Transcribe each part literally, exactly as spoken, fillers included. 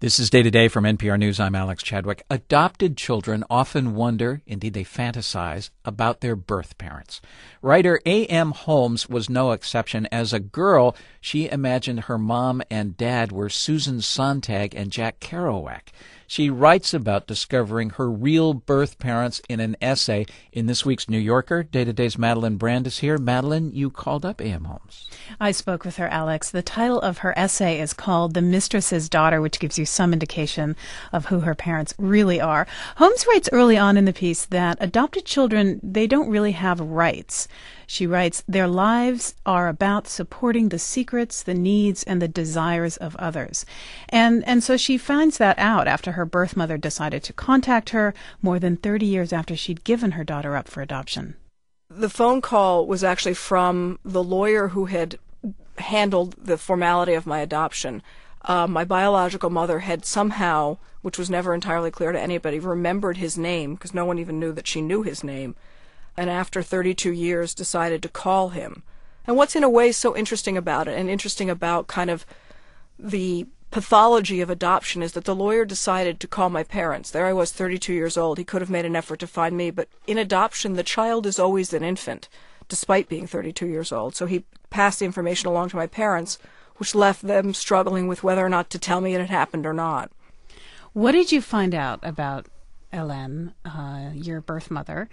This is Day to Day from N P R News. I'm Alex Chadwick. Adopted children often wonder, indeed they fantasize, about their birth parents. Writer A M Holmes was no exception. As a girl, she imagined her mom and dad were Susan Sontag and Jack Kerouac. She writes about discovering her real birth parents in an essay in this week's New Yorker. Day to Day's Madeline Brand is here. Madeline, you called up A M Holmes. I spoke with her, Alex. The title of her essay is called The Mistress's Daughter, which gives you some indication of who her parents really are. Holmes writes early on in the piece that adopted children, they don't really have rights. She writes, their lives are about supporting the secrets, the needs, and the desires of others. And and so she finds that out after her birth mother decided to contact her more than thirty years after she'd given her daughter up for adoption. The phone call was actually from the lawyer who had handled the formality of my adoption. Uh, my biological mother had somehow, which was never entirely clear to anybody, remembered his name, because no one even knew that she knew his name, and after thirty-two years decided to call him. And what's in a way so interesting about it, and interesting about kind of the pathology of adoption, is that the lawyer decided to call my parents. There I was, thirty-two years old. He could have made an effort to find me, but in adoption, the child is always an infant, despite being thirty-two years old. So he passed the information along to my parents, which left them struggling with whether or not to tell me it had happened or not. What did you find out about Hélène, uh, your birth mother?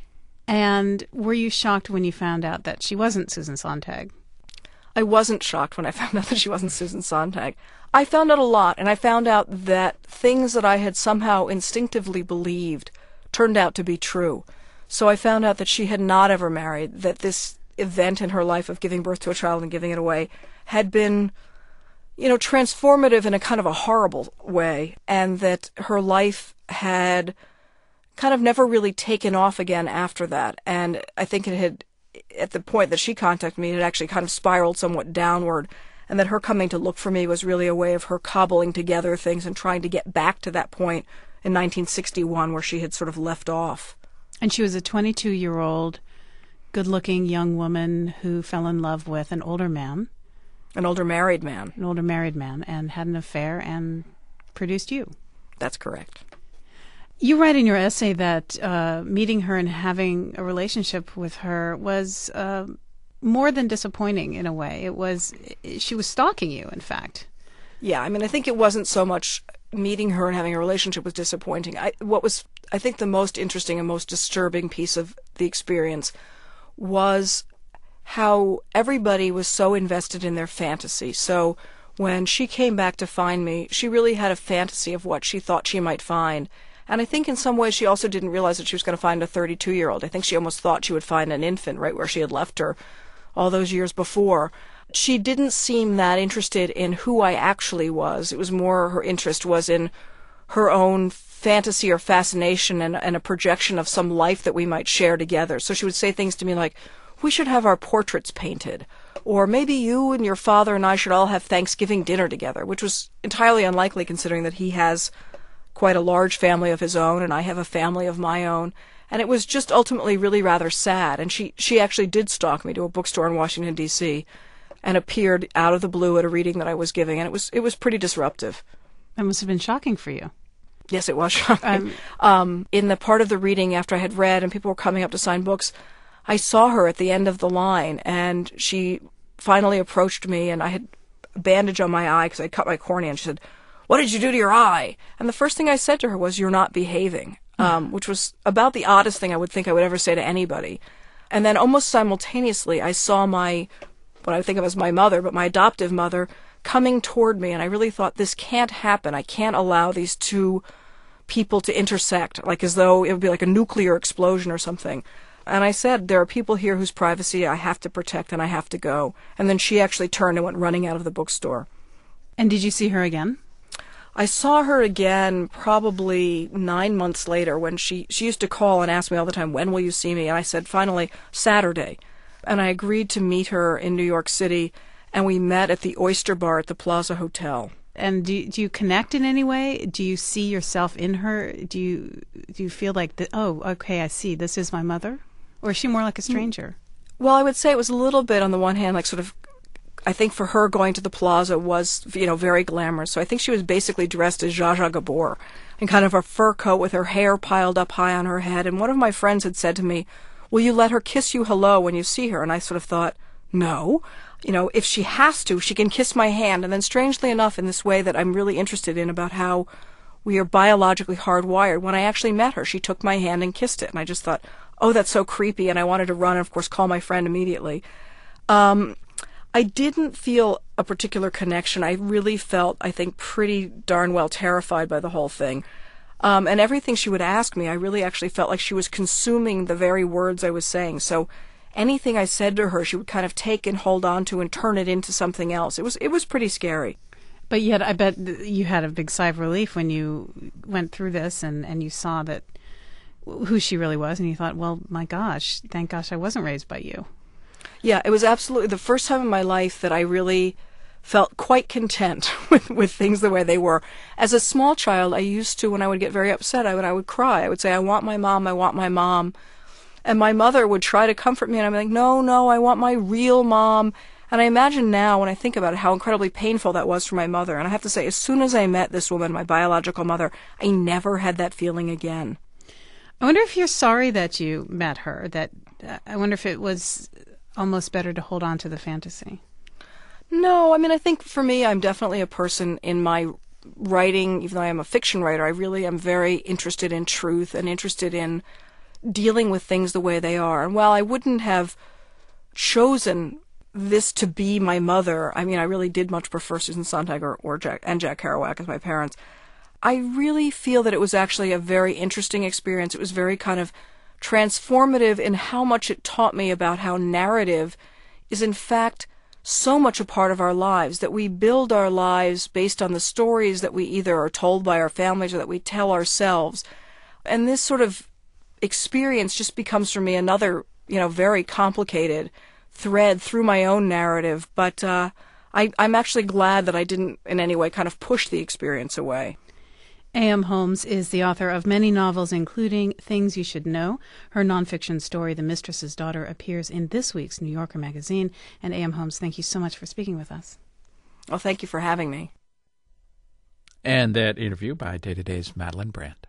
And were you shocked when you found out that she wasn't Susan Sontag? I wasn't shocked when I found out that she wasn't Susan Sontag. I found out a lot, and I found out that things that I had somehow instinctively believed turned out to be true. So I found out that she had not ever married, that this event in her life of giving birth to a child and giving it away had been, you know, transformative in a kind of a horrible way, and that her life had kind of never really taken off again after that. And I think it had, at the point that she contacted me, it had actually kind of spiraled somewhat downward, and that her coming to look for me was really a way of her cobbling together things and trying to get back to that point in nineteen sixty-one where she had sort of left off. And she was a twenty-two-year-old, good-looking young woman who fell in love with an older man. An older married man. An older married man, and had an affair and produced you. That's correct. You write in your essay that uh, meeting her and having a relationship with her was uh, more than disappointing in a way. It was, she was stalking you, in fact. Yeah, I mean, I think it wasn't so much meeting her and having a relationship was disappointing. I, what was, I think, the most interesting and most disturbing piece of the experience was how everybody was so invested in their fantasy. So when she came back to find me, she really had a fantasy of what she thought she might find. And I think in some ways she also didn't realize that she was going to find a thirty-two-year-old. I think she almost thought she would find an infant right where she had left her all those years before. She didn't seem that interested in who I actually was. It was more her interest was in her own fantasy or fascination and, and a projection of some life that we might share together. So she would say things to me like, we should have our portraits painted, or maybe you and your father and I should all have Thanksgiving dinner together, which was entirely unlikely considering that he has quite a large family of his own and I have a family of my own. And it was just ultimately really rather sad. And she, she actually did stalk me to a bookstore in Washington, D C and appeared out of the blue at a reading that I was giving. And it was it was pretty disruptive. That must have been shocking for you. Yes, it was shocking. Um, um, in the part of the reading after I had read and people were coming up to sign books, I saw her at the end of the line, and she finally approached me, and I had a bandage on my eye because I cut my cornea, and she said, what did you do to your eye? And the first thing I said to her was, you're not behaving, um, which was about the oddest thing I would think I would ever say to anybody. And then almost simultaneously, I saw my, what I think of as my mother, but my adoptive mother, coming toward me, and I really thought, this can't happen. I can't allow these two people to intersect, like as though it would be like a nuclear explosion or something. And I said, there are people here whose privacy I have to protect and I have to go. And then she actually turned and went running out of the bookstore. And did you see her again? I saw her again probably nine months later when she, she used to call and ask me all the time, when will you see me? And I said, finally, Saturday. And I agreed to meet her in New York City, and we met at the Oyster Bar at the Plaza Hotel. And do you, do you connect in any way? Do you see yourself in her? Do you do you feel like, the, oh, okay, I see, this is my mother? Or is she more like a stranger? Well, I would say it was a little bit, on the one hand, like sort of I think for her, going to the plaza was, you know, very glamorous. So I think she was basically dressed as Zsa Zsa Gabor in kind of a fur coat with her hair piled up high on her head. And one of my friends had said to me, will you let her kiss you hello when you see her? And I sort of thought, no. You know, if she has to, she can kiss my hand. And then strangely enough, in this way that I'm really interested in about how we are biologically hardwired, when I actually met her, she took my hand and kissed it. And I just thought, oh, that's so creepy. And I wanted to run and, of course, call my friend immediately. Um, I didn't feel a particular connection. I really felt, I think, pretty darn well terrified by the whole thing. Um, and everything she would ask me, I really actually felt like she was consuming the very words I was saying. So anything I said to her, she would kind of take and hold on to and turn it into something else. It was it was pretty scary. But yet, I bet you had a big sigh of relief when you went through this and, and you saw that who she really was, and you thought, well, my gosh, thank gosh I wasn't raised by you. Yeah, it was absolutely the first time in my life that I really felt quite content with, with things the way they were. As a small child, I used to, when I would get very upset, I would, I would cry. I would say, I want my mom, I want my mom. And my mother would try to comfort me, and I'm like, no, no, I want my real mom. And I imagine now, when I think about it, how incredibly painful that was for my mother. And I have to say, as soon as I met this woman, my biological mother, I never had that feeling again. I wonder if you're sorry that you met her. That uh, I wonder if it was almost better to hold on to the fantasy. No, I mean, I think for me, I'm definitely a person in my writing, even though I am a fiction writer, I really am very interested in truth and interested in dealing with things the way they are. And while I wouldn't have chosen this to be my mother, I mean, I really did much prefer Susan Sontag or, or Jack, and Jack Kerouac as my parents. I really feel that it was actually a very interesting experience. It was very kind of transformative in how much it taught me about how narrative is in fact so much a part of our lives, that we build our lives based on the stories that we either are told by our families or that we tell ourselves. And this sort of experience just becomes for me another, you know, very complicated thread through my own narrative. But uh, I, I'm actually glad that I didn't in any way kind of push the experience away. A M. Homes is the author of many novels, including Things You Should Know. Her nonfiction story, The Mistress's Daughter, appears in this week's New Yorker magazine. And A M. Homes, thank you so much for speaking with us. Well, thank you for having me. And that interview by Day to Day's Madeline Brandt.